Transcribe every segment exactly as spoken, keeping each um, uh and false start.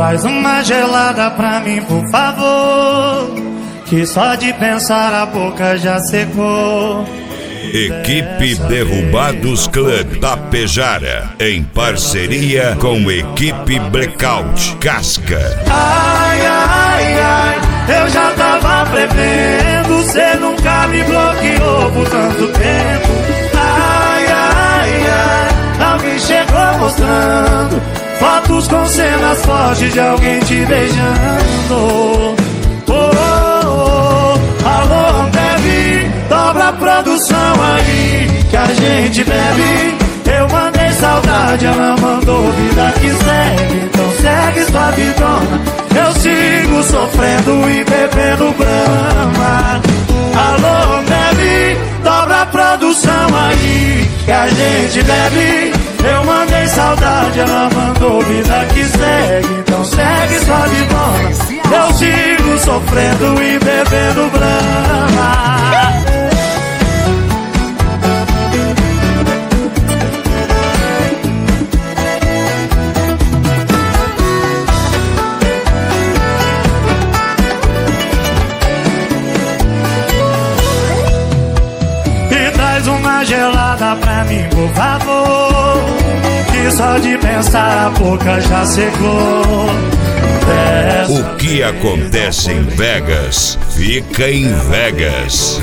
Traz uma gelada pra mim, por favor, que só de pensar a boca já secou. Equipe Derrubados Club Tapejara, em parceria com Equipe Blackout Casca. Ai, ai, ai, eu já tava prevendo, cê nunca me bloqueou por tanto tempo. Ai, ai, ai, alguém chegou mostrando fotos com cenas fortes de alguém te beijando. Oh, oh, oh, alô, Ambev, dobra a produção aí que a gente bebe. Eu mandei saudade, ela mandou vida que segue. Então segue sua vidona, eu sigo sofrendo e bebendo Brahma. Alô, Ambev, dobra a produção aí que a gente bebe. Eu mandei saudade, ela mandou vida que segue. Então segue sua vidona, eu sigo sofrendo e bebendo Brahma. E traz uma gelada pra mim, por favor, que só de pensar a boca já secou. Peça. O que acontece em Vegas, fica em Vegas.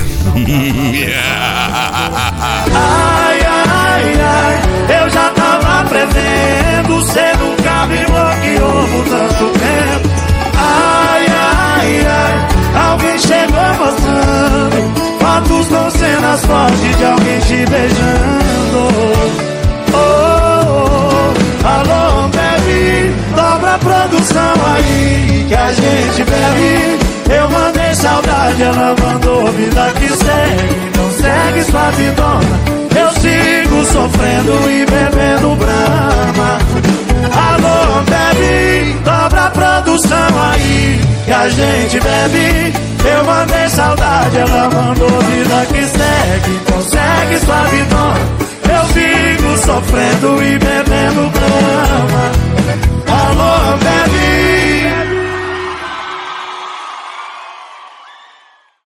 Ai, ai, ai, eu já tava prevendo, cê nunca me bloqueou por tanto tempo. Ai, ai, ai, alguém chegou mostrando fotos com cenas fortes de alguém te beijando. Oh, oh, oh, alô, Ambev, dobra a produção aí que a gente bebe. Eu mandei saudade, ela mandou vida que segue. Então segue sua vidona, eu sigo sofrendo e bebendo Brahma. Alô, Ambev, dobra a produção aí que a gente bebe. Eu mandei saudade, ela mandou vida que segue. Então segue sua vidona,